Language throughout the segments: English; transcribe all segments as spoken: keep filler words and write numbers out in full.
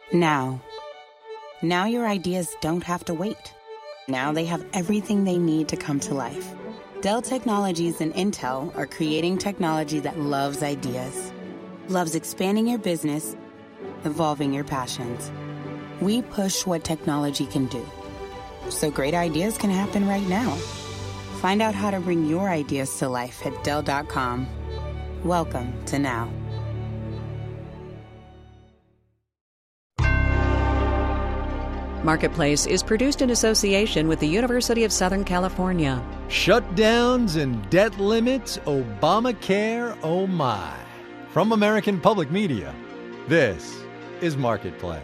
Now. Now your ideas don't have to wait. Now they have everything they need to come to life. Dell Technologies and Intel are creating technology that loves ideas, loves expanding your business, evolving your passions. We push what technology can do, so great ideas can happen right now. Find out how to bring your ideas to life at Dell dot com. Welcome to Now. Marketplace is produced in association with the University of Southern California. Shutdowns and debt limits, Obamacare, oh my. From American Public Media, this is Marketplace.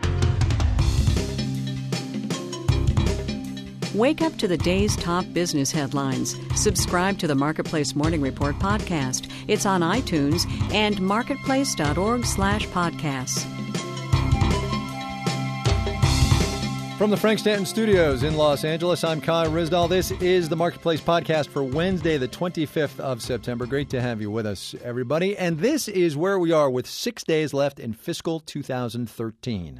Wake up to the day's top business headlines. Subscribe to the Marketplace Morning Report podcast. It's on iTunes and marketplace.org slash podcasts. From the Frank Stanton Studios in Los Angeles, I'm Kai Ryssdal. This is the Marketplace podcast for Wednesday, the twenty-fifth of September. Great to have you with us, everybody. And this is where we are with six days left in fiscal two thousand thirteen.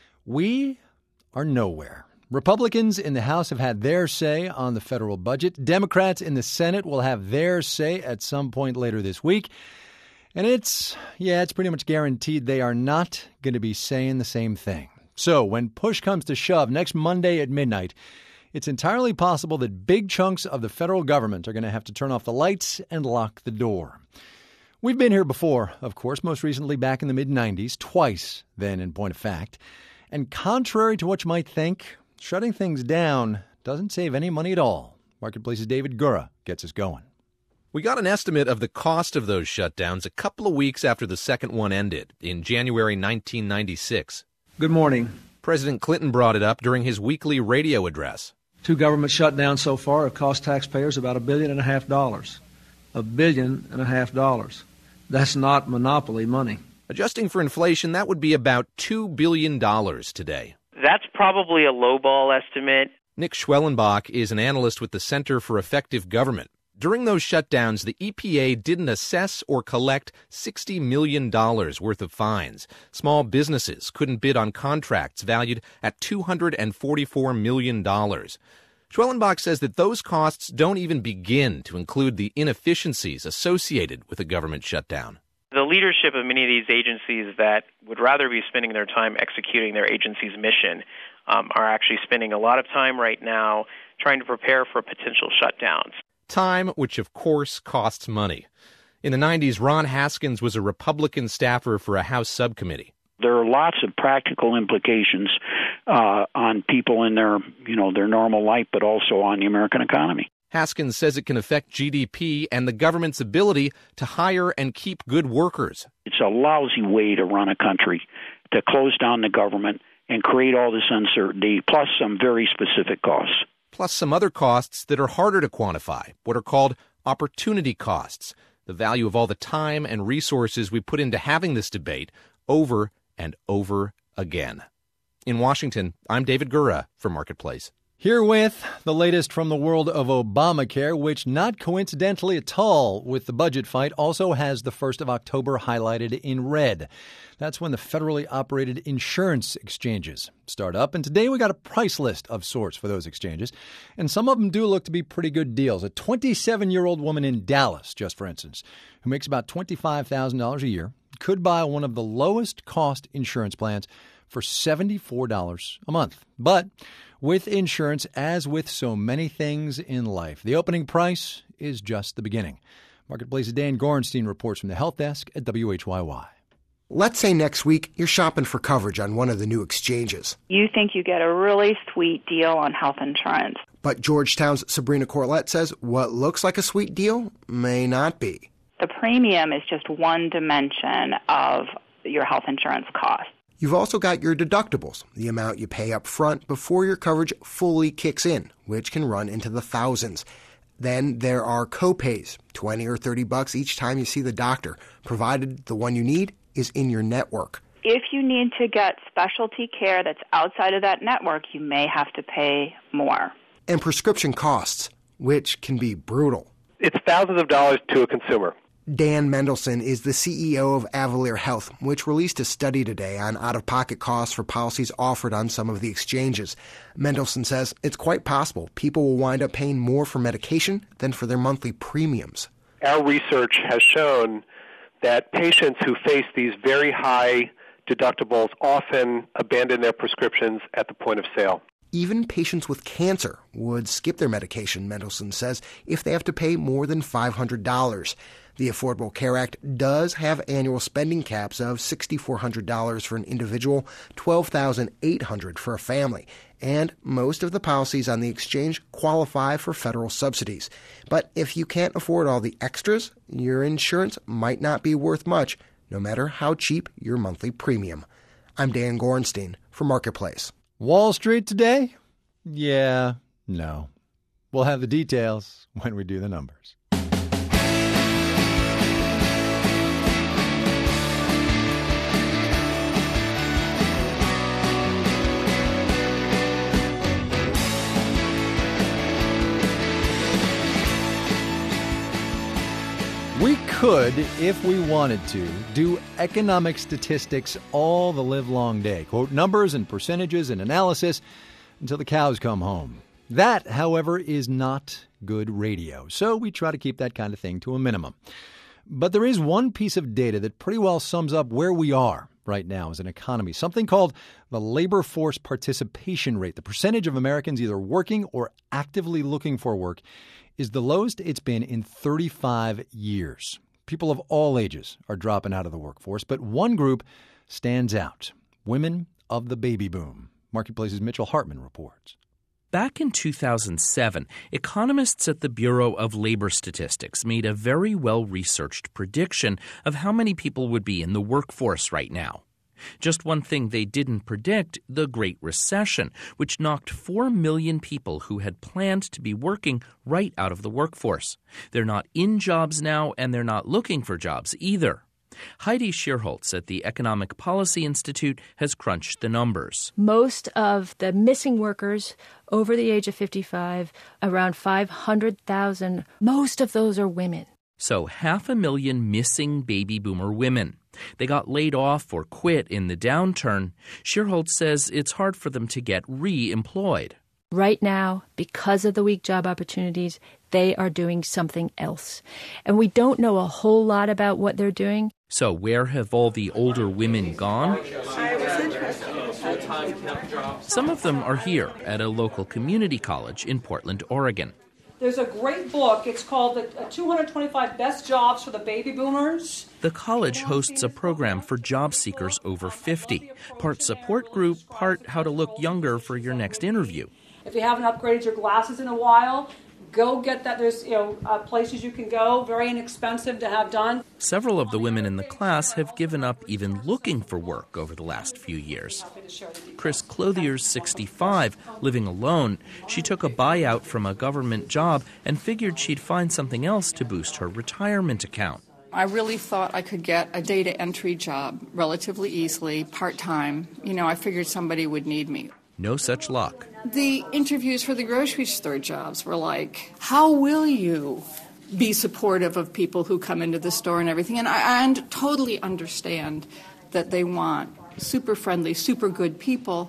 We are nowhere. Republicans in the House have had their say on the federal budget. Democrats in the Senate will have their say at some point later this week. And it's, yeah, it's pretty much guaranteed they are not going to be saying the same thing. So when push comes to shove next Monday at midnight, it's entirely possible that big chunks of the federal government are going to have to turn off the lights and lock the door. We've been here before, of course, most recently back in the mid nineties, twice then in point of fact. And contrary to what you might think, shutting things down doesn't save any money at all. Marketplace's David Gura gets us going. We got an estimate of the cost of those shutdowns a couple of weeks after the second one ended in January nineteen ninety-six. Good morning. President Clinton brought it up during his weekly radio address. Two government shutdowns so far have cost taxpayers about a billion and a half dollars. A billion and a half dollars. That's not monopoly money. Adjusting for inflation, that would be about two billion dollars today. That's probably a lowball estimate. Nick Schwellenbach is an analyst with the Center for Effective Government. During those shutdowns, the E P A didn't assess or collect sixty million dollars worth of fines. Small businesses couldn't bid on contracts valued at two hundred forty-four million dollars. Schwellenbach says that those costs don't even begin to include the inefficiencies associated with a government shutdown. The leadership of many of these agencies that would rather be spending their time executing their agency's mission um, are actually spending a lot of time right now trying to prepare for potential shutdowns. Time, which of course costs money. In the nineties, Ron Haskins was a Republican staffer for a House subcommittee. There are lots of practical implications uh, on people in their, you know, their normal life, but also on the American economy. Haskins says it can affect G D P and the government's ability to hire and keep good workers. It's a lousy way to run a country, to close down the government and create all this uncertainty, plus some very specific costs. Plus some other costs that are harder to quantify, what are called opportunity costs, the value of all the time and resources we put into having this debate over and over again. In Washington, I'm David Gura for Marketplace. Here with the latest from the world of Obamacare, which not coincidentally at all with the budget fight also has the first of October highlighted in red. That's when the federally operated insurance exchanges start up. And today we got a price list of sorts for those exchanges. And some of them do look to be pretty good deals. A twenty-seven-year-old woman in Dallas, just for instance, who makes about twenty-five thousand dollars a year, could buy one of the lowest cost insurance plans for seventy-four dollars a month. But with insurance, as with so many things in life, the opening price is just the beginning. Marketplace's Dan Gorenstein reports from the Health Desk at W H Y Y. Let's say next week you're shopping for coverage on one of the new exchanges. You think you get a really sweet deal on health insurance. But Georgetown's Sabrina Corlett says what looks like a sweet deal may not be. The premium is just one dimension of your health insurance cost. You've also got your deductibles, the amount you pay up front before your coverage fully kicks in, which can run into the thousands. Then there are co-pays, twenty or thirty bucks each time you see the doctor, provided the one you need is in your network. If you need to get specialty care that's outside of that network, you may have to pay more. And prescription costs, which can be brutal. It's thousands of dollars to a consumer. Dan Mendelsohn is the C E O of Avalere Health, which released a study today on out-of-pocket costs for policies offered on some of the exchanges. Mendelsohn says it's quite possible people will wind up paying more for medication than for their monthly premiums. Our research has shown that patients who face these very high deductibles often abandon their prescriptions at the point of sale. Even patients with cancer would skip their medication, Mendelsohn says, if they have to pay more than five hundred dollars. The Affordable Care Act does have annual spending caps of six thousand four hundred dollars for an individual, twelve thousand eight hundred dollars for a family. And most of the policies on the exchange qualify for federal subsidies. But if you can't afford all the extras, your insurance might not be worth much, no matter how cheap your monthly premium. I'm Dan Gorenstein for Marketplace. Wall Street today? Yeah, no. We'll have the details when we do the numbers. We could, if we wanted to, do economic statistics all the livelong day. Quote numbers and percentages and analysis until the cows come home. That, however, is not good radio. So we try to keep that kind of thing to a minimum. But there is one piece of data that pretty well sums up where we are right now as an economy. Something called the labor force participation rate. The percentage of Americans either working or actively looking for work is the lowest it's been in thirty-five years. People of all ages are dropping out of the workforce, but one group stands out: women of the baby boom. Marketplace's Mitchell Hartman reports. Back in two thousand seven, economists at the Bureau of Labor Statistics made a very well-researched prediction of how many people would be in the workforce right now. Just one thing they didn't predict, the Great Recession, which knocked four million people who had planned to be working right out of the workforce. They're not in jobs now, and they're not looking for jobs either. Heidi Shierholz at the Economic Policy Institute has crunched the numbers. Most of the missing workers over the age of fifty-five, around five hundred thousand, most of those are women. So half a million missing baby boomer women. They got laid off or quit in the downturn. Shierholz says it's hard for them to get re-employed. Right now, because of the weak job opportunities, they are doing something else. And we don't know a whole lot about what they're doing. So where have all the older women gone? Some of them are here at a local community college in Portland, Oregon. There's a great book. It's called The two hundred twenty-five Best Jobs for the Baby Boomers. The college hosts a program for job seekers over fifty. Part support group, part how to look younger for your next interview. If you haven't upgraded your glasses in a while, go get that. There's you know uh, places you can go, very inexpensive to have done. Several of the women in the class have given up even looking for work over the last few years. Chris Clothier's sixty-five, living alone. She took a buyout from a government job and figured she'd find something else to boost her retirement account. I really thought I could get a data entry job relatively easily, part-time. You know, I figured somebody would need me. No such luck. The interviews for the grocery store jobs were like, how will you be supportive of people who come into the store and everything? And I, I totally understand that they want super friendly, super good people.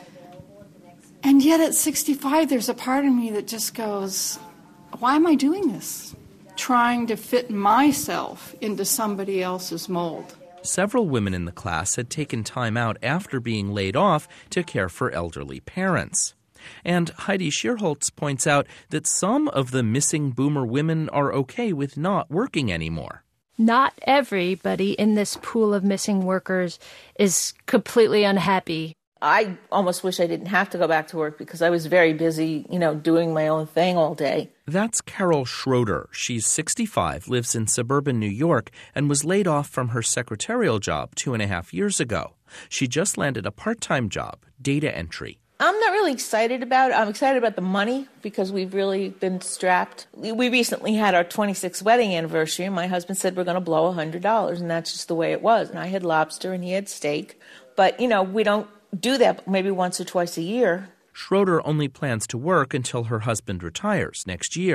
And yet at sixty-five, there's a part of me that just goes, why am I doing this? Trying to fit myself into somebody else's mold. Several women in the class had taken time out after being laid off to care for elderly parents. And Heidi Shierholz points out that some of the missing boomer women are okay with not working anymore. Not everybody in this pool of missing workers is completely unhappy. I almost wish I didn't have to go back to work because I was very busy, you know, doing my own thing all day. That's Carol Schroeder. She's sixty-five, lives in suburban New York, and was laid off from her secretarial job two and a half years ago. She just landed a part-time job, data entry. I'm not really excited about it. I'm excited about the money because we've really been strapped. We recently had our twenty-sixth wedding anniversary, and my husband said we're going to blow one hundred dollars, and that's just the way it was. And I had lobster and he had steak. But, you know, we don't do that maybe once or twice a year. Schroeder only plans to work until her husband retires next year.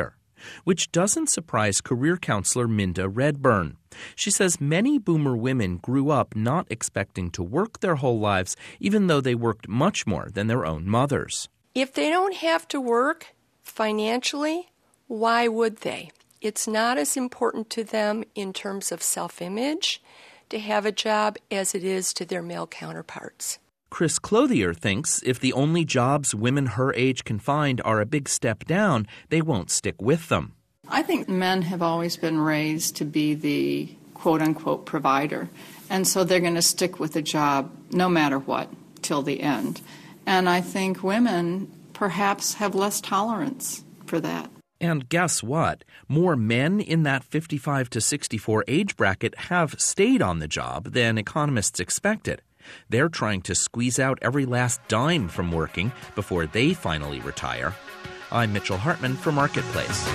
which doesn't surprise career counselor Minda Redburn. She says many boomer women grew up not expecting to work their whole lives, even though they worked much more than their own mothers. If they don't have to work financially, why would they? It's not as important to them in terms of self-image to have a job as it is to their male counterparts. Chris Clothier thinks if the only jobs women her age can find are a big step down, they won't stick with them. I think men have always been raised to be the quote-unquote provider, and so they're going to stick with the job no matter what till the end. And I think women perhaps have less tolerance for that. And guess what? More men in that fifty-five to sixty-four age bracket have stayed on the job than economists expected. They're trying to squeeze out every last dime from working before they finally retire. I'm Mitchell Hartman for Marketplace.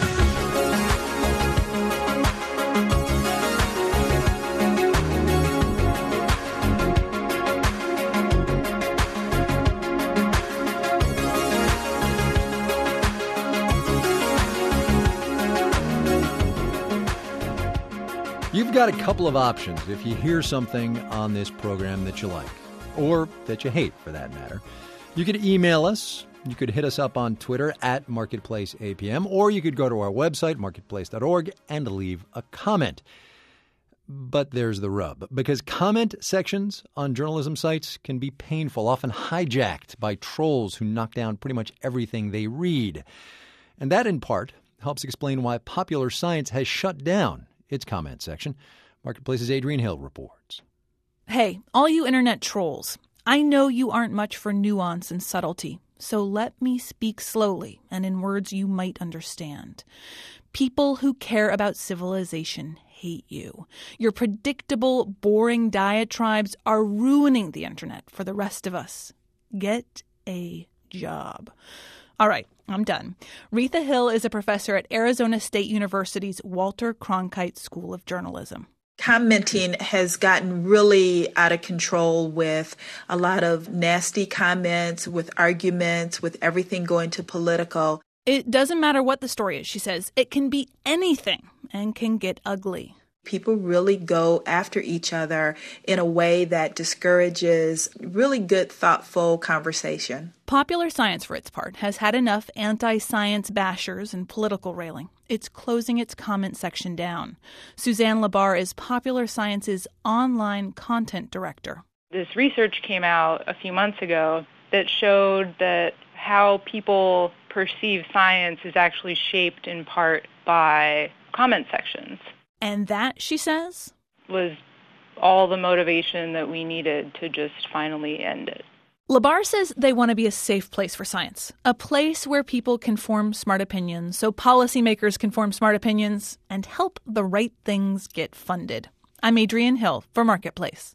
You've got a couple of options if you hear something on this program that you like, or that you hate, for that matter. You could email us. You could hit us up on Twitter at Marketplace A P M, or you could go to our website, marketplace dot org, and leave a comment. But there's the rub, because comment sections on journalism sites can be painful, often hijacked by trolls who knock down pretty much everything they read. And that, in part, helps explain why Popular Science has shut down its comment section. Marketplace's Adrienne Hill reports. Hey, all you internet trolls, I know you aren't much for nuance and subtlety, so let me speak slowly and in words you might understand. People who care about civilization hate you. Your predictable, boring diatribes are ruining the internet for the rest of us. Get a job. All right, I'm done. Retha Hill is a professor at Arizona State University's Walter Cronkite School of Journalism. Commenting has gotten really out of control with a lot of nasty comments, with arguments, with everything going to political. It doesn't matter what the story is, she says. It can be anything and can get ugly. People really go after each other in a way that discourages really good, thoughtful conversation. Popular Science, for its part, has had enough anti-science bashers and political railing. It's closing its comment section down. Suzanne Labar is Popular Science's online content director. This research came out a few months ago that showed that how people perceive science is actually shaped in part by comment sections. And that, she says, was all the motivation that we needed to just finally end it. Labar says they want to be a safe place for science, a place where people can form smart opinions, so policymakers can form smart opinions and help the right things get funded. I'm Adrienne Hill for Marketplace.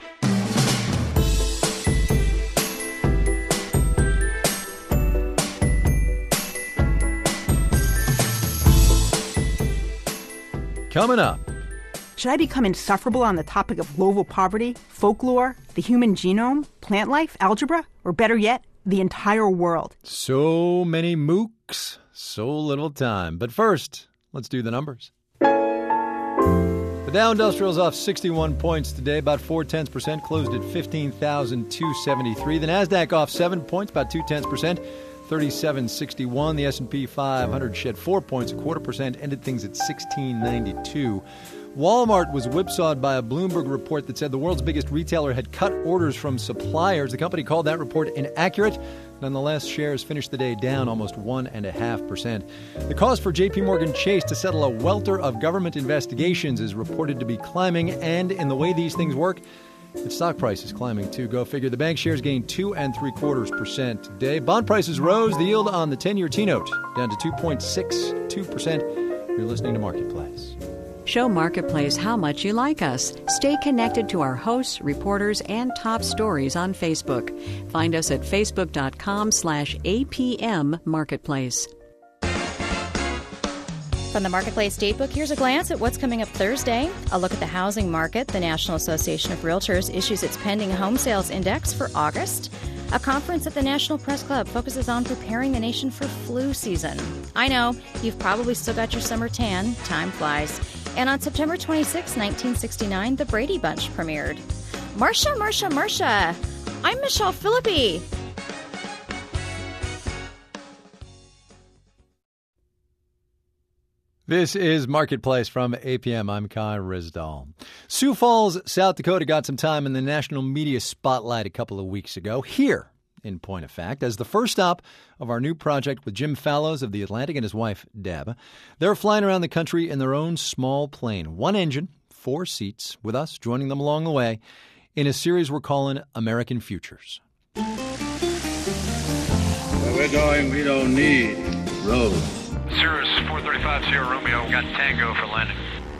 Coming up. Should I become insufferable on the topic of global poverty, folklore, the human genome, plant life, algebra, or better yet, the entire world? So many MOOCs, so little time. But first, let's do the numbers. The Dow Industrial's off sixty-one points today, about four-tenths percent, closed at fifteen thousand two hundred seventy-three. The NASDAQ off seven points, about two-tenths percent, thirty-seven sixty-one. The S and P five hundred shed four points, a quarter percent, ended things at sixteen ninety-two. Walmart was whipsawed by a Bloomberg report that said the world's biggest retailer had cut orders from suppliers. The company called that report inaccurate. Nonetheless, shares finished the day down almost one point five percent. The cost for J P. Morgan Chase to settle a welter of government investigations is reported to be climbing, and in the way these things work, its stock price is climbing too. Go figure. The bank shares gained two and three quarters percent today. Bond prices rose. The yield on the ten-year T-note down to two point six two percent. You're listening to Marketplace. Show Marketplace how much you like us. Stay connected to our hosts, reporters, and top stories on Facebook. Find us at facebook.com slash APM Marketplace. From the Marketplace Datebook, here's a glance at what's coming up Thursday. A look at the housing market. The National Association of Realtors issues its pending home sales index for August. A conference at the National Press Club focuses on preparing the nation for flu season. I know, you've probably still got your summer tan. Time flies. And on September twenty-sixth, nineteen sixty-nine, The Brady Bunch premiered. Marsha, Marsha, Marsha! I'm Michelle Philippi. This is Marketplace from A P M. I'm Kai Rizdal. Sioux Falls, South Dakota got some time in the national media spotlight a couple of weeks ago. Here, in point of fact, as the first stop of our new project with Jim Fallows of The Atlantic and his wife, Deb. They're flying around the country in their own small plane. One engine, four seats, with us joining them along the way in a series we're calling American Futures. Where we're going, we don't need roads. Cirrus four thirty-five Sierra Romeo, got Tango for landing.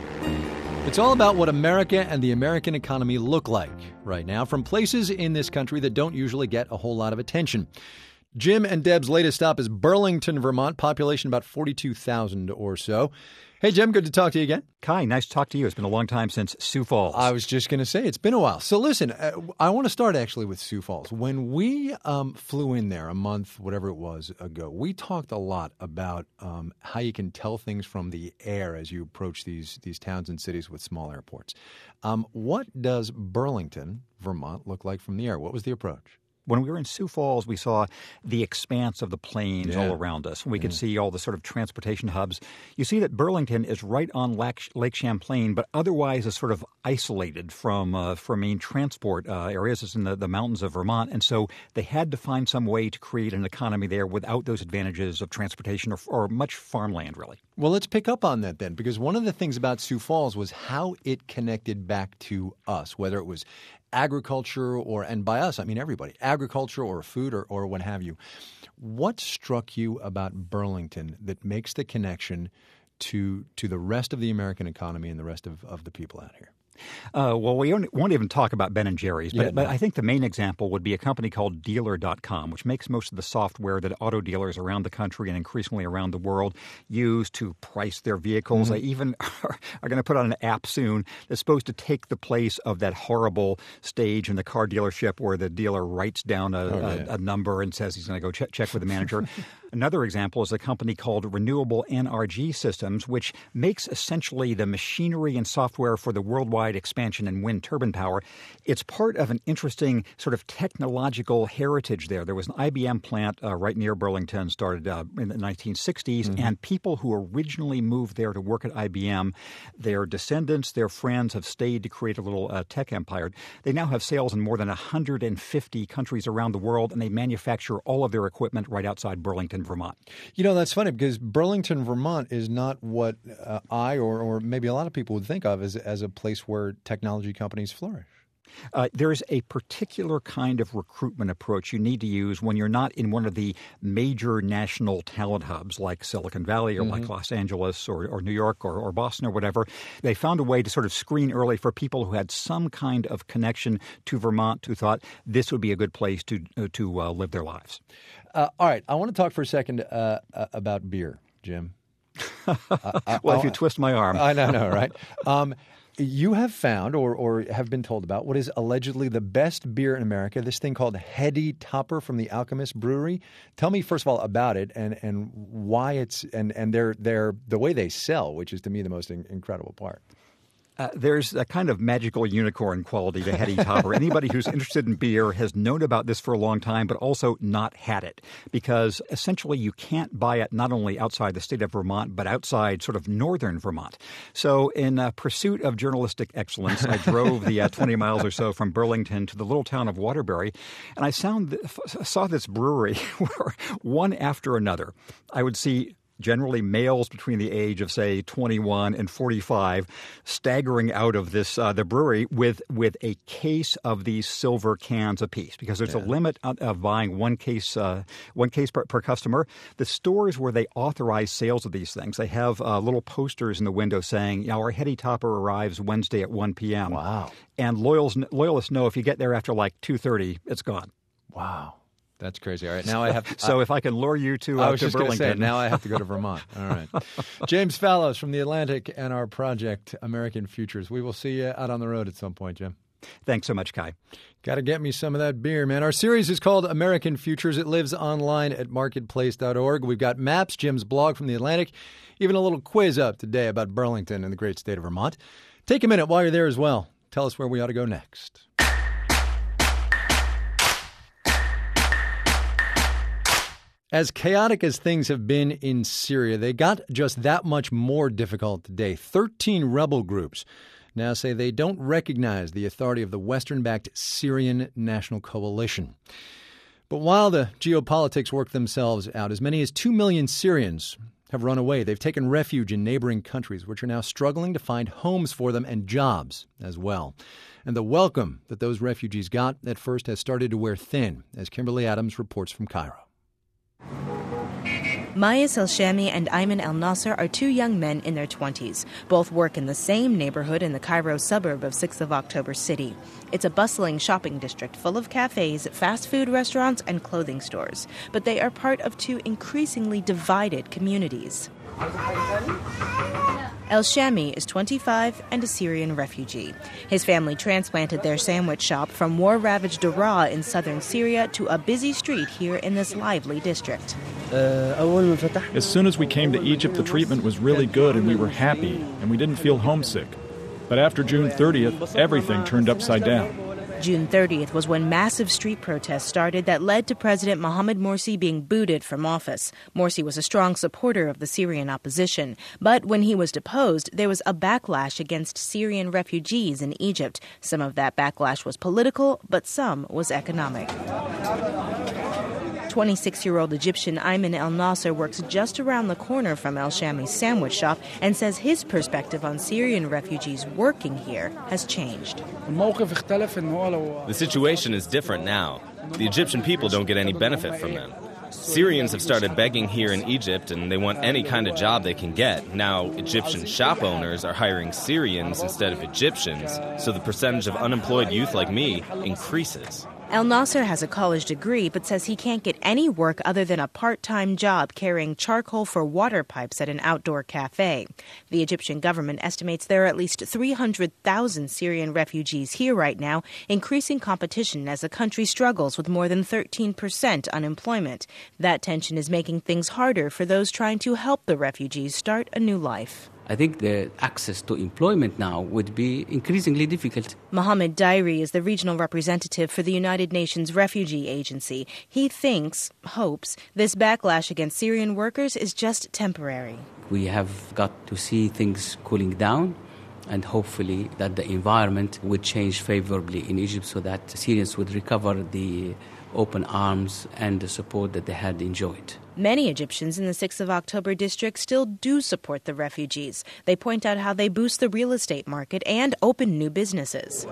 It's all about what America and the American economy look like right now from places in this country that don't usually get a whole lot of attention. Jim and Deb's latest stop is Burlington, Vermont, population about forty-two thousand or so. Hey, Jim, good to talk to you again. Kai, nice to talk to you. It's been a long time since Sioux Falls. I was just going to say, it's been a while. So listen, uh, I want to start actually with Sioux Falls. When we um, flew in there a month, whatever it was, ago, we talked a lot about um, how you can tell things from the air as you approach these, these towns and cities with small airports. Um, what does Burlington, Vermont, look like from the air? What was the approach? When we were in Sioux Falls, we saw the expanse of the plains yeah. all around us. We yeah. could see all the sort of transportation hubs. You see that Burlington is right on Lake Champlain, but otherwise is sort of isolated from uh, from main transport uh, areas. It's in the, the mountains of Vermont. And so they had to find some way to create an economy there without those advantages of transportation or, or much farmland, really. Well, let's pick up on that then, because one of the things about Sioux Falls was how it connected back to us, whether it was agriculture or, and by us, I mean everybody, agriculture or food or, or what have you. What struck you about Burlington that makes the connection to to the rest of the American economy and the rest of, of the people out here? Uh, well, we won't even talk about Ben and Jerry's, but, yeah, but no. I think the main example would be a company called Dealer dot com, which makes most of the software that auto dealers around the country and increasingly around the world use to price their vehicles. Mm-hmm. They even are, are going to put on an app soon that's supposed to take the place of that horrible stage in the car dealership where the dealer writes down a, oh, yeah. a, a number and says he's going to go check, check with the manager. Another example is a company called Renewable N R G Systems, which makes essentially the machinery and software for the worldwide expansion in wind turbine power. It's part of an interesting sort of technological heritage there. There was an I B M plant uh, right near Burlington, started uh, in the nineteen sixties, mm-hmm. and people who originally moved there to work at I B M, their descendants, their friends have stayed to create a little uh, tech empire. They now have sales in more than one hundred fifty countries around the world, and they manufacture all of their equipment right outside Burlington, Vermont. You know, that's funny because Burlington, Vermont is not what uh, I or, or maybe a lot of people would think of as, as a place where technology companies flourish. Uh, there's a particular kind of recruitment approach you need to use when you're not in one of the major national talent hubs like Silicon Valley or mm-hmm. like Los Angeles or, or New York or, or Boston or whatever. They found a way to sort of screen early for people who had some kind of connection to Vermont who thought this would be a good place to, uh, to uh, live their lives. Uh, all right. I want to talk for a second uh, uh, about beer, Jim. uh, well, if you twist my arm. I know, no, right? Um, you have found or, or have been told about what is allegedly the best beer in America, this thing called Heady Topper from the Alchemist Brewery. Tell me, first of all, about it and, and why it's and, and their, their, the way they sell, which is to me the most in, incredible part. Uh, there's a kind of magical unicorn quality to Heady Topper. Anybody who's interested in beer has known about this for a long time, but also not had it because essentially you can't buy it not only outside the state of Vermont, but outside sort of northern Vermont. So in uh, pursuit of journalistic excellence, I drove the uh, twenty miles or so from Burlington to the little town of Waterbury, and I sound th- saw this brewery where one after another I would see generally males between the age of, say, twenty-one and forty-five, staggering out of this uh, the brewery with with a case of these silver cans apiece, because there's yeah. a limit of, of buying one case uh, one case per, per customer. The stores where they authorize sales of these things, they have uh, little posters in the window saying, you know, our Heady Topper arrives Wednesday at one p.m. Wow. And loyals, loyalists know if you get there after like two thirty, it's gone. Wow. That's crazy. All right, now I have to, so I, if I can lure you to, uh, I was to just Burlington. Say, now I have to go to Vermont. All right. James Fallows from The Atlantic and our project, American Futures. We will see you out on the road at some point, Jim. Thanks so much, Kai. Got to get me some of that beer, man. Our series is called American Futures. It lives online at marketplace dot org. We've got maps, Jim's blog from The Atlantic, even a little quiz up today about Burlington in the great state of Vermont. Take a minute while you're there as well. Tell us where we ought to go next. As chaotic as things have been in Syria, they got just that much more difficult today. Thirteen rebel groups now say they don't recognize the authority of the Western-backed Syrian National Coalition. But while the geopolitics work themselves out, as many as two million Syrians have run away. They've taken refuge in neighboring countries, which are now struggling to find homes for them and jobs as well. And the welcome that those refugees got at first has started to wear thin, as Kimberly Adams reports from Cairo. Mayas El-Shami and Ayman El-Nasser are two young men in their twenties. Both work in the same neighborhood in the Cairo suburb of sixth of October City. It's a bustling shopping district full of cafes, fast food restaurants, and clothing stores. But they are part of two increasingly divided communities. El-Shami is twenty-five and a Syrian refugee. His family transplanted their sandwich shop from war-ravaged Daraa in southern Syria to a busy street here in this lively district. As soon as we came to Egypt, the treatment was really good and we were happy and we didn't feel homesick. But after June thirtieth, everything turned upside down. June thirtieth was when massive street protests started that led to President Mohamed Morsi being booted from office. Morsi was a strong supporter of the Syrian opposition. But when he was deposed, there was a backlash against Syrian refugees in Egypt. Some of that backlash was political, but some was economic. twenty-six-year-old Egyptian Ayman El-Nasser works just around the corner from El-Shami's sandwich shop and says his perspective on Syrian refugees working here has changed. The situation is different now. The Egyptian people don't get any benefit from them. Syrians have started begging here in Egypt, and they want any kind of job they can get. Now, Egyptian shop owners are hiring Syrians instead of Egyptians, so the percentage of unemployed youth like me increases. El-Nasser has a college degree but says he can't get any work other than a part-time job carrying charcoal for water pipes at an outdoor cafe. The Egyptian government estimates there are at least three hundred thousand Syrian refugees here right now, increasing competition as the country struggles with more than thirteen percent unemployment. That tension is making things harder for those trying to help the refugees start a new life. I think the access to employment now would be increasingly difficult. Mohamed Dairi is the regional representative for the United Nations Refugee Agency. He thinks, hopes, this backlash against Syrian workers is just temporary. We have got to see things cooling down, and hopefully that the environment would change favorably in Egypt so that Syrians would recover the open arms and the support that they had enjoyed. Many Egyptians in the sixth of October district still do support the refugees. They point out how they boost the real estate market and open new businesses.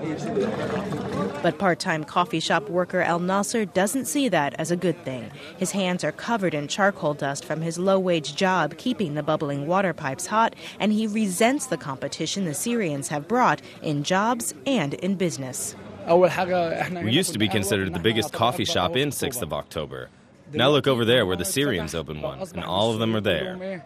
But part-time coffee shop worker El-Nasser doesn't see that as a good thing. His hands are covered in charcoal dust from his low-wage job keeping the bubbling water pipes hot, and he resents the competition the Syrians have brought in jobs and in business. We used to be considered the biggest coffee shop in sixth of October. Now look over there where the Syrians open one, and all of them are there.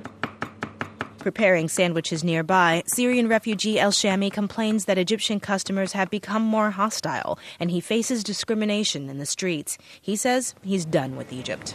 Preparing sandwiches nearby, Syrian refugee El-Shami complains that Egyptian customers have become more hostile, and he faces discrimination in the streets. He says he's done with Egypt.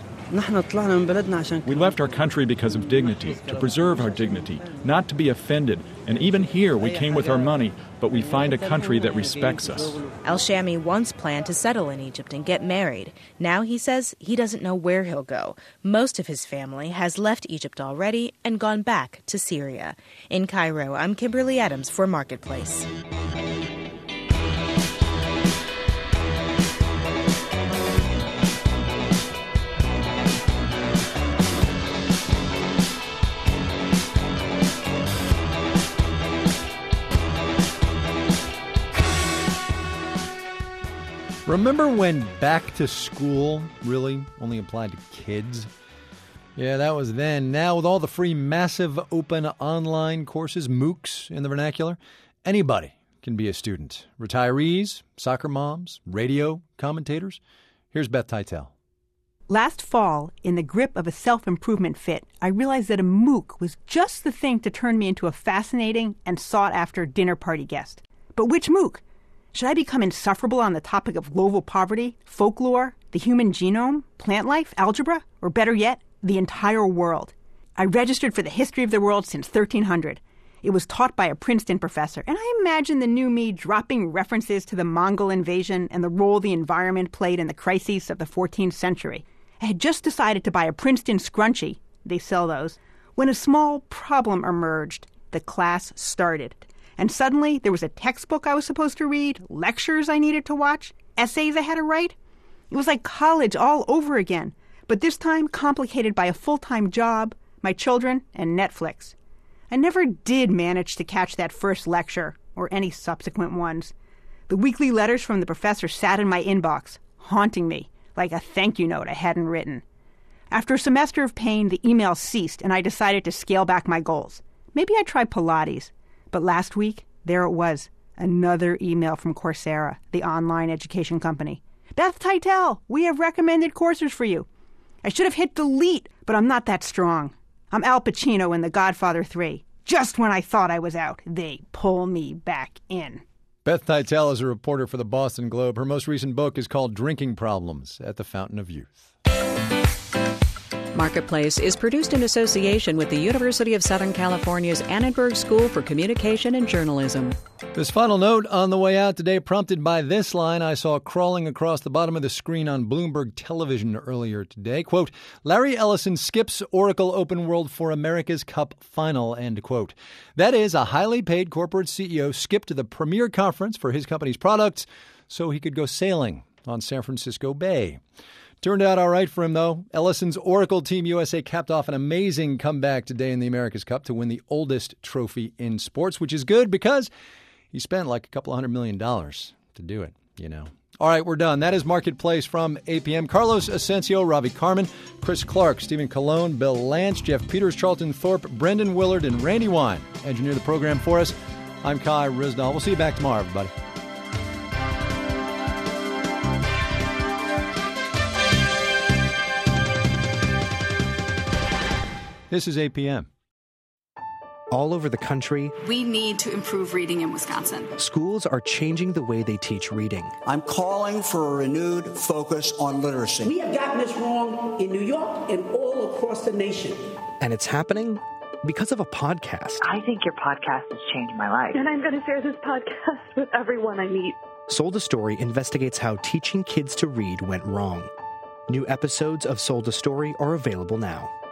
We left our country because of dignity, to preserve our dignity, not to be offended. And even here, we came with our money, but we find a country that respects us. El-Shami once planned to settle in Egypt and get married. Now he says he doesn't know where he'll go. Most of his family has left Egypt already and gone back to Syria. In Cairo, I'm Kimberly Adams for Marketplace. Remember when back to school really only applied to kids? Yeah, that was then. Now with all the free massive open online courses, MOOCs in the vernacular, anybody can be a student. Retirees, soccer moms, radio commentators. Here's Beth Titel. Last fall, in the grip of a self-improvement fit, I realized that a MOOC was just the thing to turn me into a fascinating and sought-after dinner party guest. But which MOOC? Should I become insufferable on the topic of global poverty, folklore, the human genome, plant life, algebra, or better yet, the entire world? I registered for the history of the world since thirteen hundred. It was taught by a Princeton professor, and I imagine the new me dropping references to the Mongol invasion and the role the environment played in the crises of the fourteenth century. I had just decided to buy a Princeton scrunchie, they sell those, when a small problem emerged. The class started. And suddenly there was a textbook I was supposed to read, lectures I needed to watch, essays I had to write. It was like college all over again, but this time complicated by a full-time job, my children, and Netflix. I never did manage to catch that first lecture, or any subsequent ones. The weekly letters from the professor sat in my inbox, haunting me, like a thank you note I hadn't written. After a semester of pain, the emails ceased, and I decided to scale back my goals. Maybe I'd try Pilates. But last week, there it was, another email from Coursera, the online education company. Beth Titel, we have recommended courses for you. I should have hit delete, but I'm not that strong. I'm Al Pacino in The Godfather three. Just when I thought I was out, they pull me back in. Beth Titel is a reporter for the Boston Globe. Her most recent book is called Drinking Problems at the Fountain of Youth. Marketplace is produced in association with the University of Southern California's Annenberg School for Communication and Journalism. This final note on the way out today, prompted by this line I saw crawling across the bottom of the screen on Bloomberg Television earlier today. Quote, Larry Ellison skips Oracle Open World for America's Cup final, end quote. That is, a highly paid corporate C E O skipped the premier conference for his company's products so he could go sailing on San Francisco Bay. Turned out all right for him, though. Ellison's Oracle Team U S A capped off an amazing comeback today in the America's Cup to win the oldest trophy in sports, which is good because he spent like a couple of hundred million dollars to do it, you know. All right, we're done. That is Marketplace from A P M. Carlos Asensio, Ravi Carmen, Chris Clark, Stephen Colon, Bill Lance, Jeff Peters, Charlton Thorpe, Brendan Willard, and Randy Wine engineer the program for us. I'm Kai Risdall. We'll see you back tomorrow, everybody. This is A P M. All over the country, we need to improve reading in Wisconsin. Schools are changing the way they teach reading. I'm calling for a renewed focus on literacy. We have gotten this wrong in New York and all across the nation. And it's happening because of a podcast. I think your podcast has changed my life. And I'm going to share this podcast with everyone I meet. Sold a Story investigates how teaching kids to read went wrong. New episodes of Sold a Story are available now.